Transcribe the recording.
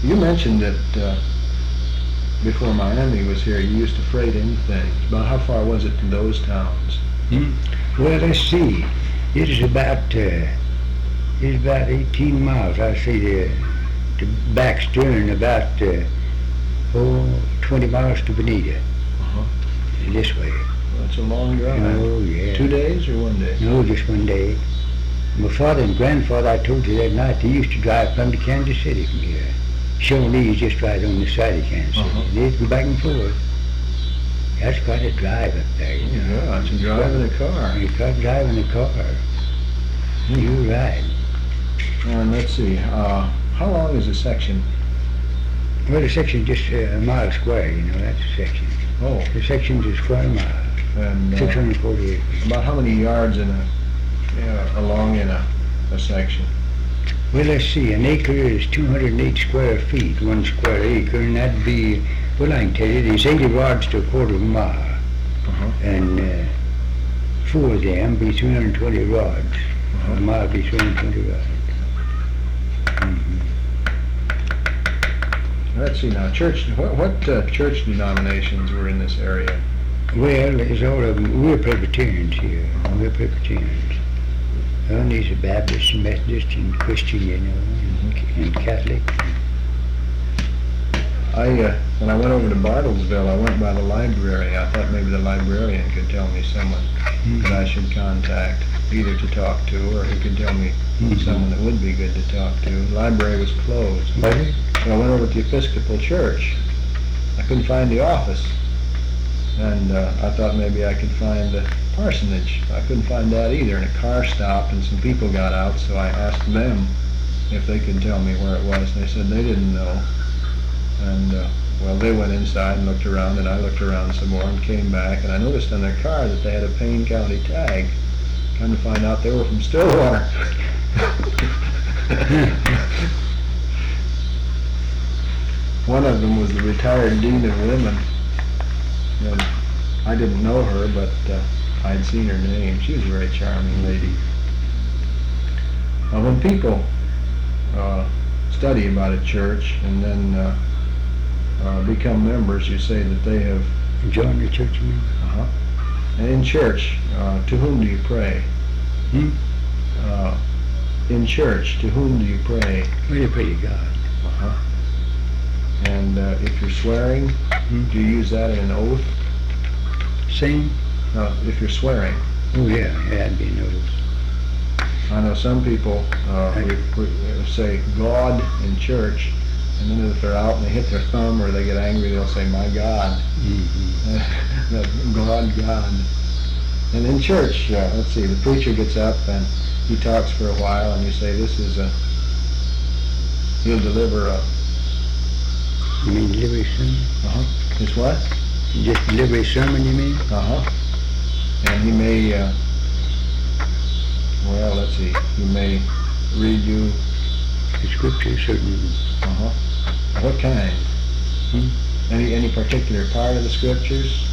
You mentioned that before Miami was here, you used to freight in things. About how far was it to those towns? Well, let's see. It is about 18 miles. I see to Baxter and about 20 miles to Bonita. This way. Well, that's a long drive. Oh, yeah. 2 days or 1 day? No, just 1 day. My father and grandfather, I told you that night, they used to drive from to Kansas City from here. Shawnee's just right on the side of Kansas City. They'd go back and forth. That's quite a drive up there, you know. Yeah, it's a drive in a car. You can't drive in a car. You're right. And let's see, how long is a section? Well, the section's just a mile square, you know, that's a section. Oh. The section's a square mile, And 640 acres. about how many yards along in a section? Well, let's see, an acre is 208 square feet, 1 square acre, and that'd be, well, I can tell you, there's 80 rods to a quarter of a mile. And 4 of them be 320 rods. A mile be 320 rods. Let's see now, what church denominations were in this area? Well, there's all of them. We're Presbyterians here. We're Presbyterians. Well, these are Baptists and Methodists and Christian, you know, and Catholic. When I went over to Bartlesville, I went by the library. I thought maybe the librarian could tell me someone that I should contact, either to talk to or who could tell me someone that would be good to talk to. The library was closed. What? So I went over to the Episcopal Church. I couldn't find the office. And I thought maybe I could find the parsonage. I couldn't find that either. And a car stopped and some people got out, so I asked them if they could tell me where it was. And they said they didn't know. And, well, they went inside and looked around, and I looked around some more and came back. And I noticed on their car that they had a Payne County tag. Come to find out they were from Stillwater. One of them was the retired Dean of Women. And I didn't know her, but I'd seen her name. She was a very charming lady. When people study about a church and then become members, you say that they have joined the church, you mean? And in church, to whom do you pray? In church, to whom do you pray? Well, you pray to God. And if you're swearing, do you use that in an oath? Sing? If you're swearing. Oh, yeah, that'd be an oath. I know some people say God in church, and then if they're out and they hit their thumb or they get angry, they'll say, my God. God. And in church, let's see, the preacher gets up and he talks for a while, and you say, he'll deliver a... You mean deliver a sermon? His what? Just deliver a sermon, you mean? And he may, well, let's see, he may read you... The scripture, certainly. What kind? Any particular part of the scriptures?